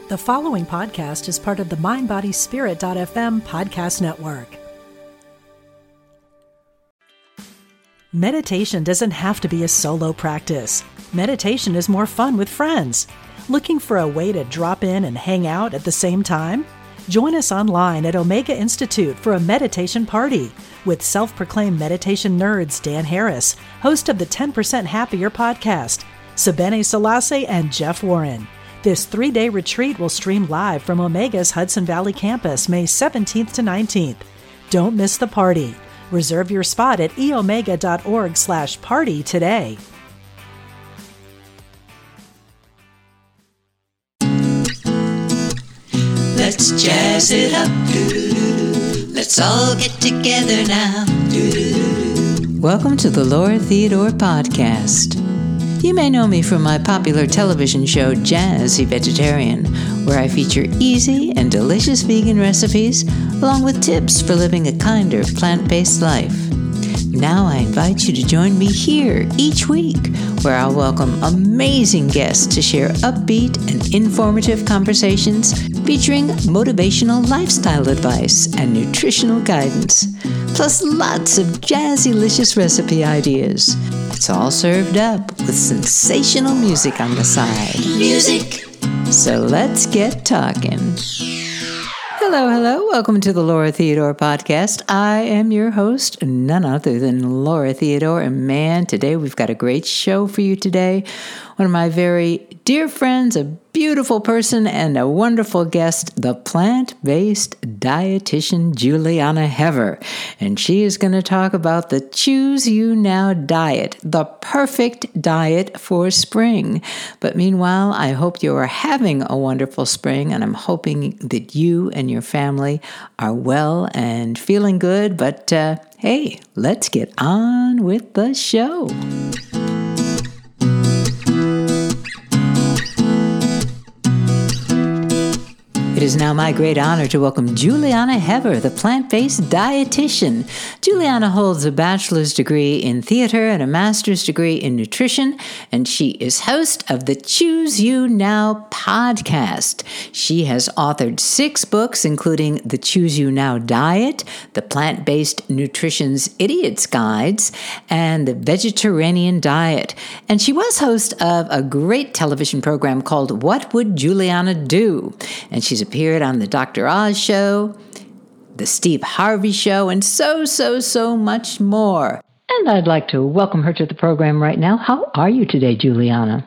The following podcast is part of the MindBodySpirit.fm podcast network. Meditation doesn't have to be a solo practice. Meditation is more fun with friends. Looking for a way to drop in and hang out at the same time? Join us online at Omega Institute for a meditation party with self-proclaimed meditation nerds Dan Harris, host of the 10% Happier podcast, Sebene Selassie, and Jeff Warren. This 3-day retreat will stream live from Omega's Hudson Valley campus May 17th to 19th. Don't miss the party. Reserve your spot at eomega.org/party today. Let's jazz it up. Let's all get together now. Welcome to the Laura Theodore Podcast. You may know me from my popular television show, Jazzy Vegetarian, where I feature easy and delicious vegan recipes, along with tips for living a kinder, plant-based life. Now I invite you to join me here each week, where I'll welcome amazing guests to share upbeat and informative conversations featuring motivational lifestyle advice and nutritional guidance, plus lots of jazzy-licious recipe ideas. It's all served up with sensational music on the side. Music! So let's get talking. Hello. Welcome to the Laura Theodore Podcast. I am your host, none other than Laura Theodore. And man, today we've got a great show for you today. One of my very dear friends, a beautiful person, and a wonderful guest, the plant-based dietitian Juliana Hever. And she is going to talk about the Choose You Now diet, the perfect diet for spring. But meanwhile, I hope you are having a wonderful spring, and I'm hoping that you and your family are well and feeling good. But hey, let's get on with the show. It is now my great honor to welcome Juliana Hever, the plant-based dietitian. Juliana holds a bachelor's degree in theater and a master's degree in nutrition, and she is host of the Choose You Now podcast. She has authored 6 books, including The Choose You Now Diet, The Plant-Based Nutrition's Idiot's Guides, and The Vegetarian Diet. And she was host of a great television program called What Would Juliana Do? And she's appeared on the Dr. Oz show, the Steve Harvey show, and so much more. And I'd like to welcome her to the program right now. How are you today, Juliana?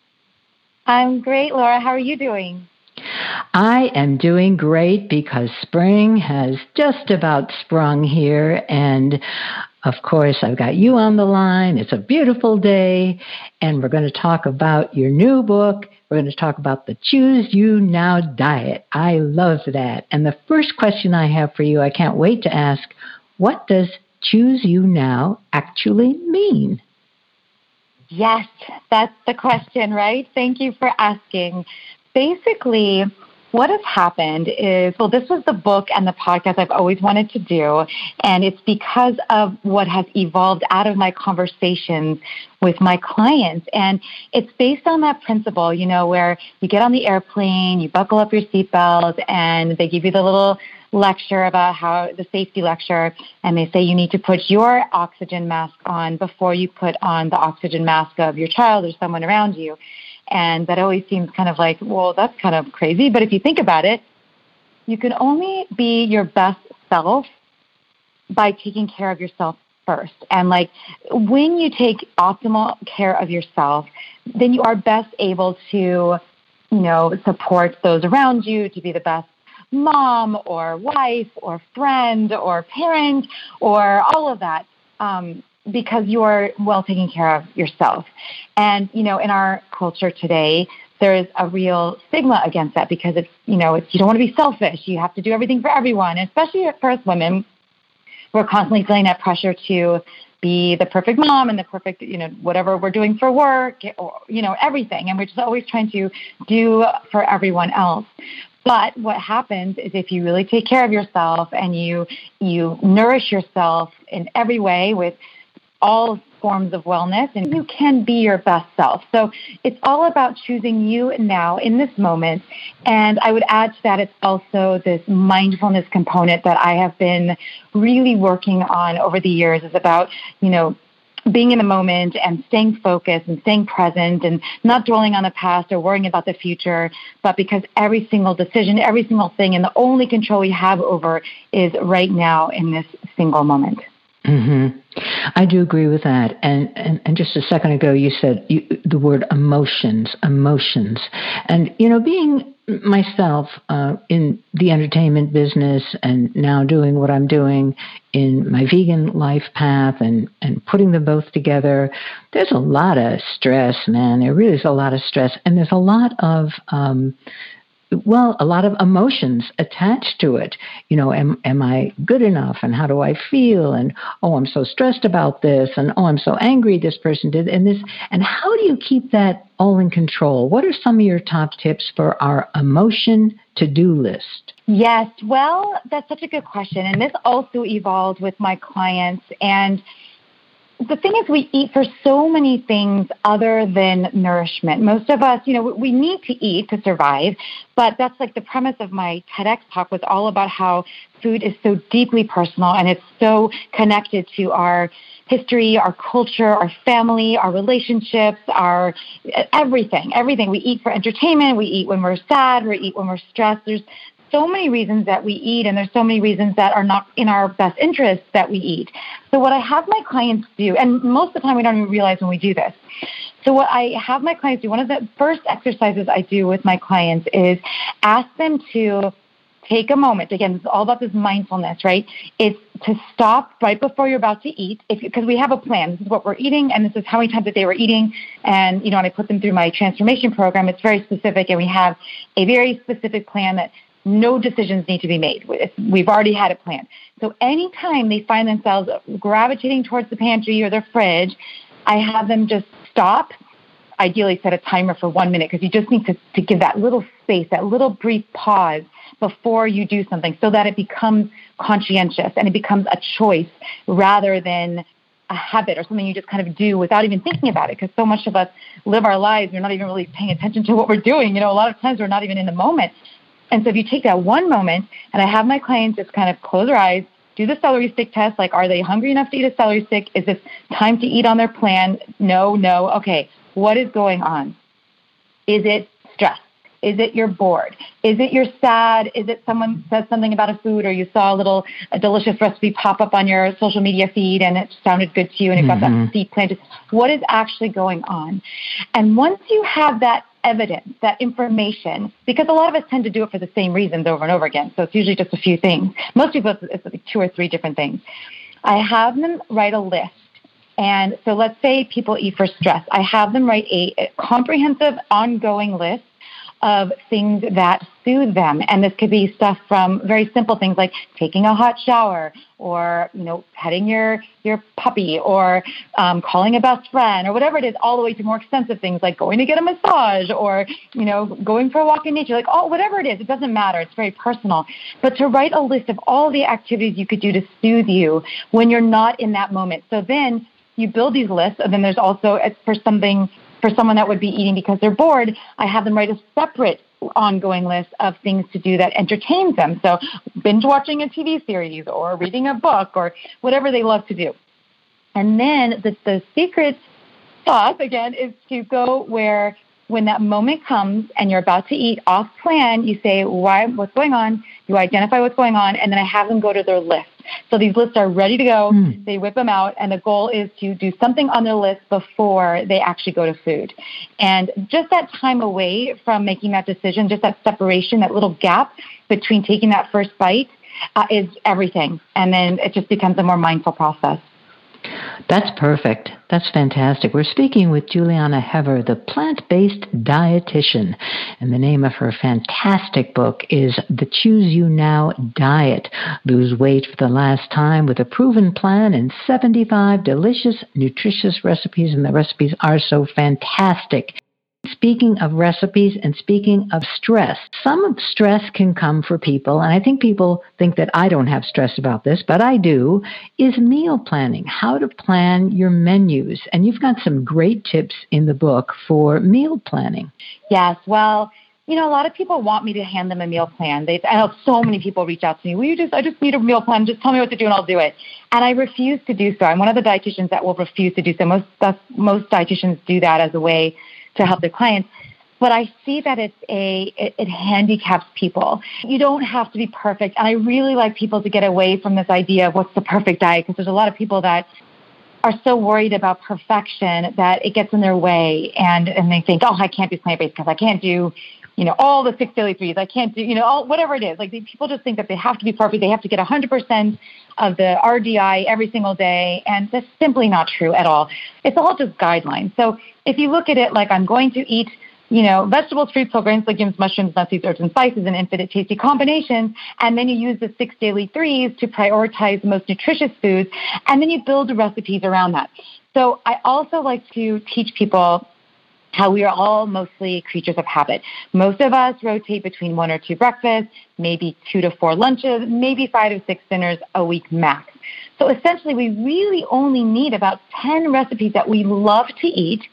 I'm great, Laura. How are you doing? I am doing great because spring has just about sprung here, and of course, I've got you on the line. It's a beautiful day, and we're going to talk about your new book. We're going to talk about the Choose You Now diet. I love that. And the first question I have for you, I can't wait to ask, what does Choose You Now actually mean? Yes, that's the question, right? Thank you for asking. Basically, what has happened is, this was the book and the podcast I've always wanted to do, and it's because of what has evolved out of my conversations with my clients. And it's based on that principle, where you get on the airplane, you buckle up your seatbelt, and they give you the little lecture about the safety lecture, and they say you need to put your oxygen mask on before you put on the oxygen mask of your child or someone around you. And that always seems kind of like, well, that's kind of crazy. But if you think about it, you can only be your best self by taking care of yourself first. And when you take optimal care of yourself, then you are best able to, support those around you, to be the best mom or wife or friend or parent or all of that. Because you're well taken care of yourself. And, in our culture today, there is a real stigma against that because it's you don't want to be selfish. You have to do everything for everyone, and especially for us women. We're constantly feeling that pressure to be the perfect mom and the perfect, whatever we're doing for work or, everything. And we're just always trying to do for everyone else. But what happens is if you really take care of yourself and you nourish yourself in every way with all forms of wellness, and you can be your best self. So it's all about choosing you now in this moment. And I would add to that, it's also this mindfulness component that I have been really working on over the years. Is about, being in the moment and staying focused and staying present and not dwelling on the past or worrying about the future, but because every single decision, every single thing, and the only control we have over is right now in this single moment. Mm-hmm. I do agree with that. And just a second ago, you said the word emotions. And, being myself in the entertainment business and now doing what I'm doing in my vegan life path and putting them both together, there's a lot of stress, man. There really is a lot of stress. And there's a lot of a lot of emotions attached to it. Am I good enough? And how do I feel? And, I'm so stressed about this. And, I'm so angry this person did. And this. And how do you keep that all in control? What are some of your top tips for our emotion to-do list? Yes, well, that's such a good question. And this also evolved with my clients. And the thing is, we eat for so many things other than nourishment. Most of us, we need to eat to survive, but that's like the premise of my TEDx talk, was all about how food is so deeply personal and it's so connected to our history, our culture, our family, our relationships, our everything. We eat for entertainment. We eat when we're sad. We eat when we're stressed. There's so many reasons that we eat, and there's so many reasons that are not in our best interest that we eat. So what I have my clients do, and most of the time we don't even realize when we do this. So what I have my clients do, one of the first exercises I do with my clients is ask them to take a moment. Again, it's all about this mindfulness, right? It's to stop right before you're about to eat, because we have a plan. This is what we're eating, and this is how many times a day we're eating. And, when I put them through my transformation program, it's very specific, and we have a very specific plan that no decisions need to be made. We've already had it planned. So anytime they find themselves gravitating towards the pantry or their fridge, I have them just stop, ideally set a timer for 1 minute, because you just need to give that little space, that little brief pause before you do something, so that it becomes conscientious and it becomes a choice rather than a habit or something you just kind of do without even thinking about it. Because so much of us live our lives, we're not even really paying attention to what we're doing. A lot of times we're not even in the moment. And so if you take that one moment, and I have my clients just kind of close their eyes, do the celery stick test, like, are they hungry enough to eat a celery stick? Is this time to eat on their plan? No. Okay, what is going on? Is it stress? Is it you're bored? Is it you're sad? Is it someone says something about a food, or you saw a delicious recipe pop up on your social media feed and it sounded good to you and it got that seed planted? What is actually going on? And once you have that evidence, that information, because a lot of us tend to do it for the same reasons over and over again, so it's usually just a few things. Most people, it's like 2 or 3 different things. I have them write a list. And so let's say people eat for stress. I have them write a comprehensive, ongoing list of things that soothe them. And this could be stuff from very simple things like taking a hot shower, or, petting your puppy, or calling a best friend, or whatever it is, all the way to more extensive things like going to get a massage, or, going for a walk in nature, whatever it is, it doesn't matter. It's very personal. But to write a list of all the activities you could do to soothe you when you're not in that moment. So then you build these lists, and then there's also, for someone that would be eating because they're bored, I have them write a separate ongoing list of things to do that entertains them. So binge watching a TV series, or reading a book, or whatever they love to do. And then the secret sauce, again, is to go where when that moment comes and you're about to eat off plan, you say, what's going on? You identify what's going on, and then I have them go to their list. So these lists are ready to go. They whip them out, and the goal is to do something on their list before they actually go to food. And just that time away from making that decision, just that separation, that little gap between taking that first bite is everything. And then it just becomes a more mindful process. That's perfect. That's fantastic. We're speaking with Juliana Hever, the plant-based dietitian, and the name of her fantastic book is The Choose You Now Diet. Lose weight for the last time with a proven plan and 75 delicious, nutritious recipes, and the recipes are so fantastic. Speaking of recipes and speaking of stress, some of stress can come for people, and I think people think that I don't have stress about this, but I do, is meal planning, how to plan your menus. And you've got some great tips in the book for meal planning. Yes, well, a lot of people want me to hand them a meal plan. I have so many people reach out to me. I just need a meal plan. Just tell me what to do and I'll do it. And I refuse to do so. I'm one of the dietitians that will refuse to do so. Most dietitians do that as a way to help their clients. But I see that it handicaps people. You don't have to be perfect. And I really like people to get away from this idea of what's the perfect diet, because there's a lot of people that are so worried about perfection that it gets in their way. And they think, I can't do plant-based because I can't do all the 6 daily threes. I can't do, whatever it is. Like people just think that they have to be perfect. They have to get 100% of the RDI every single day. And that's simply not true at all. It's all just guidelines. So if you look at it like I'm going to eat, vegetables, fruits, whole grains, legumes, mushrooms, nuts, seeds, herbs, and spices in infinite tasty combinations, and then you use the 6 daily threes to prioritize the most nutritious foods, and then you build recipes around that. So I also like to teach people how we are all mostly creatures of habit. Most of us rotate between 1 or 2 breakfasts, maybe 2 to 4 lunches, maybe 5 to 6 dinners a week max. So essentially, we really only need about 10 recipes that we love to eat,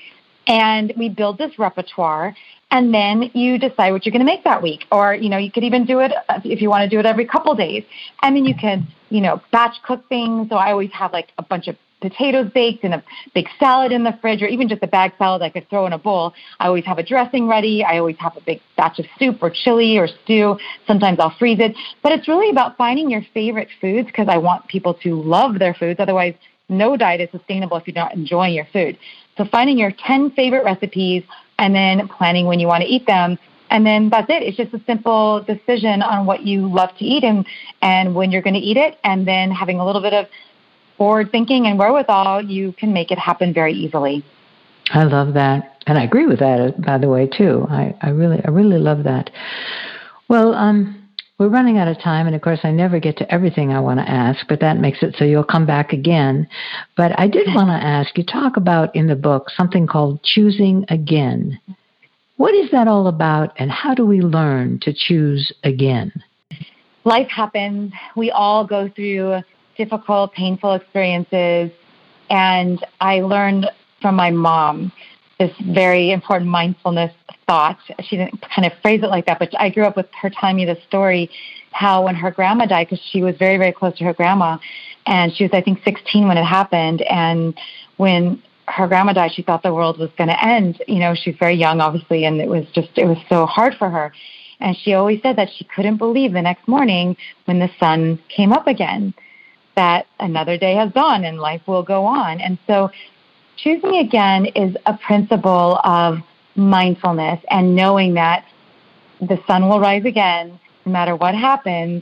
and we build this repertoire, and then you decide what you're going to make that week. Or, you could even do it if you want to do it every couple days. And then you can, batch cook things. So I always have like a bunch of potatoes baked and a big salad in the fridge, or even just a bag salad I could throw in a bowl. I always have a dressing ready. I always have a big batch of soup or chili or stew. Sometimes I'll freeze it. But it's really about finding your favorite foods, because I want people to love their foods. Otherwise, no diet is sustainable if you're not enjoying your food. So finding your 10 favorite recipes and then planning when you want to eat them. And then that's it. It's just a simple decision on what you love to eat and when you're going to eat it. And then having a little bit of forward thinking and wherewithal, you can make it happen very easily. I love that. And I agree with that, by the way, too. I really love that. Well, we're running out of time, and of course I never get to everything I want to ask, but that makes it so you'll come back again. But I did want to ask, you talk about in the book something called choosing again. What is that all about, and how do we learn to choose again? Life happens. We all go through difficult, painful experiences, and I learned from my mom this very important mindfulness thought. She didn't kind of phrase it like that, but I grew up with her telling me the story how when her grandma died, because she was very, very close to her grandma, and she was, I think, 16 when it happened. And when her grandma died, she thought the world was going to end. She was very young, obviously, and it was so hard for her. And she always said that she couldn't believe the next morning when the sun came up again, that another day has dawned and life will go on. And so choosing again is a principle of mindfulness and knowing that the sun will rise again no matter what happens.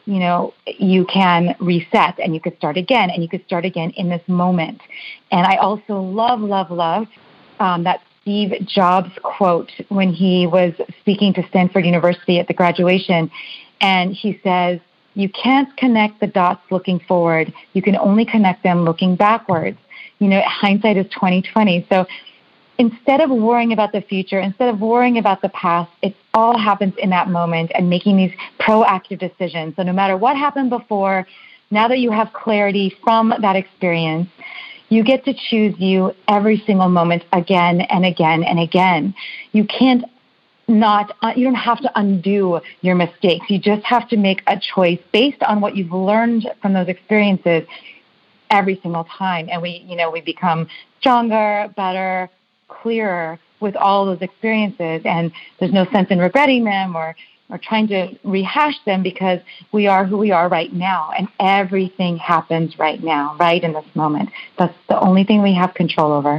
You can reset and you could start again, and you could start again in this moment. And I also love that Steve Jobs quote when he was speaking to Stanford University at the graduation. And he says, "You can't connect the dots looking forward. You can only connect them looking backwards." Hindsight is 20/20. So instead of worrying about the future, instead of worrying about the past, it all happens in that moment, and making these proactive decisions. So no matter what happened before, now that you have clarity from that experience, you get to choose you every single moment again and again and again. You don't have to undo your mistakes. You just have to make a choice based on what you've learned from those experiences every single time. And we become stronger, better, clearer with all those experiences. And there's no sense in regretting them or trying to rehash them, because we are who we are right now. And everything happens right now, right in this moment. That's the only thing we have control over.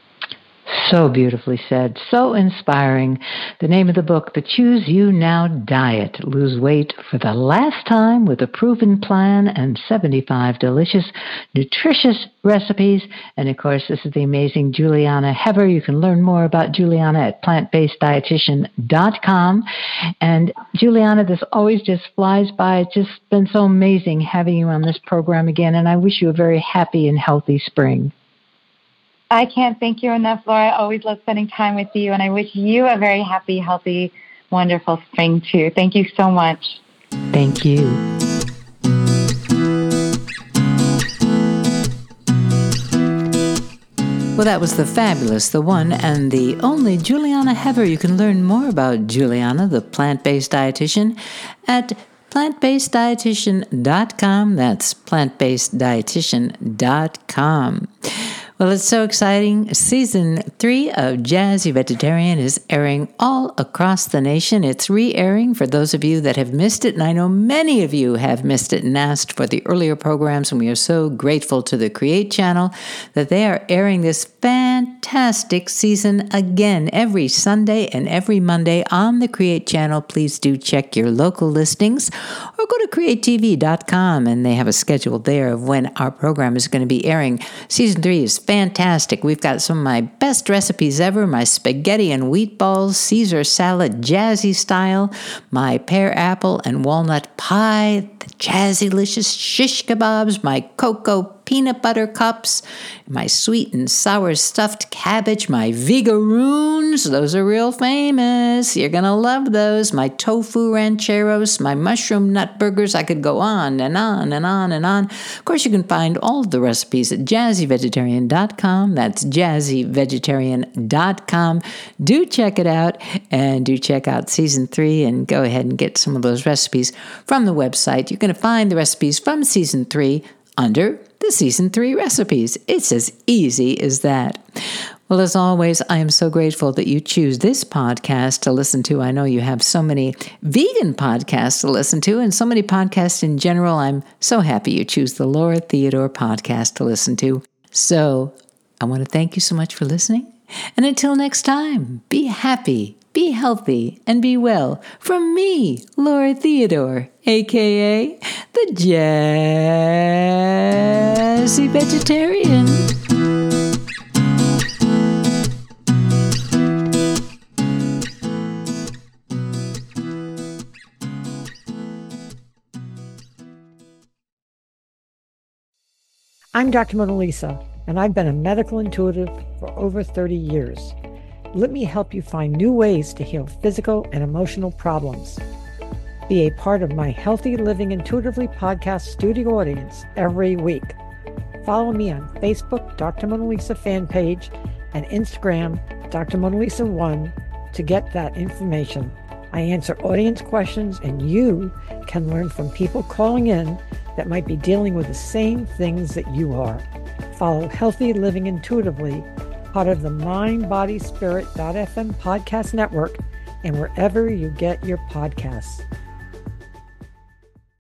So beautifully said. So inspiring. The name of the book, The Choose You Now Diet. Lose weight for the last time with a proven plan and 75 delicious, nutritious recipes. And of course, this is the amazing Juliana Hever. You can learn more about Juliana at plantbaseddietitian.com. And Juliana, this always just flies by. It's just been so amazing having you on this program again. And I wish you a very happy and healthy spring. I can't thank you enough, Laura. I always love spending time with you, and I wish you a very happy, healthy, wonderful spring, too. Thank you so much. Thank you. Well, that was the fabulous, the one and the only Juliana Hever. You can learn more about Juliana, the plant-based dietitian, at plantbaseddietitian.com. That's plantbaseddietitian.com. Well, it's so exciting. Season 3 of Jazzy Vegetarian is airing all across the nation. It's re-airing for those of you that have missed it, and I know many of you have missed it and asked for the earlier programs, and we are so grateful to the Create channel that they are airing this fantastic season again every Sunday and every Monday on the Create channel. Please do check your local listings or go to createtv.com, and they have a schedule there of when our program is going to be airing. Season 3 is fantastic. We've got some of my best recipes ever, my spaghetti and wheat balls, Caesar salad jazzy style, my pear apple and walnut pie, the Jazzylicious shish kebabs, my cocoa peanut butter cups, my sweet and sour stuffed cabbage, my vegaroons, those are real famous. You're going to love those. My tofu rancheros, my mushroom nut burgers. I could go on and on and on and on. Of course, you can find all of the recipes at jazzyvegetarian.com. That's jazzyvegetarian.com. Do check it out, and do check out Season 3 and go ahead and get some of those recipes from the website. You're going to find the recipes from Season 3 under the Season 3 recipes. It's as easy as that. Well, as always, I am so grateful that you choose this podcast to listen to. I know you have so many vegan podcasts to listen to and so many podcasts in general. I'm so happy you choose the Laura Theodore podcast to listen to. So I want to thank you so much for listening. And until next time, be happy, be healthy, and be well. From me, Laura Theodore, a.k.a. the Jazzy Vegetarian. I'm Dr. Mona Lisa, and I've been a medical intuitive for over 30 years. Let me help you find new ways to heal physical and emotional problems. Be a part of my Healthy Living Intuitively podcast studio audience every week. Follow me on Facebook, Dr. Mona Lisa fan page, and Instagram, Dr. Mona Lisa 1, to get that information. I answer audience questions, and you can learn from people calling in that might be dealing with the same things that you are. Follow Healthy Living Intuitively, part of the MindBodySpirit.fm podcast network, and wherever you get your podcasts.